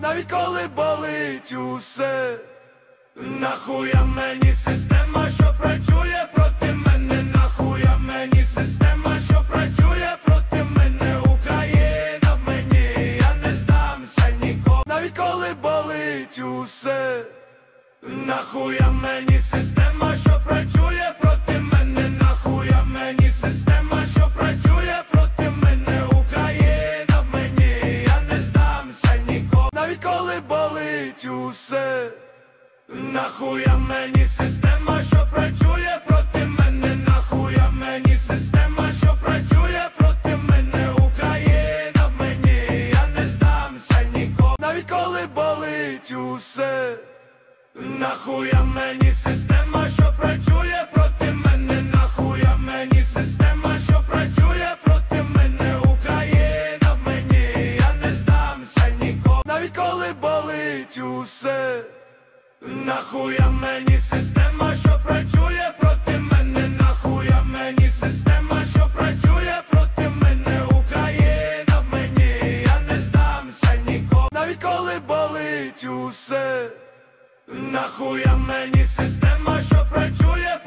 навіть коли болить усе. Нахуя мені система, що працює проти мене? Нахуя мені система, що працює проти мене? Україна в мені, я не здамся ніколи, навіть коли болить усе. Нахуя мені система, що працює проти мене? Нахуя мені система, що працює проти мене? Україна в мені, я не здамся ніколи, навіть коли болить усе. Нахуя мені система, що працює проти мене? Нахуя мені система, що працює проти мене? Україна в мені, я не здамся ніколи, навіть коли болить усе. Нахуя мені система, що працює проти мене? Нахуя мені система, що працює проти мене? Україна в мені, я не здамся ніколи, навіть коли болить усе. Нахуя мені система, що працює проти мене? Нахуя мені система, що працює проти мене? Україна в мені, я не здамся ніколи, навіть коли болить усе. Нахуя мені система, що працює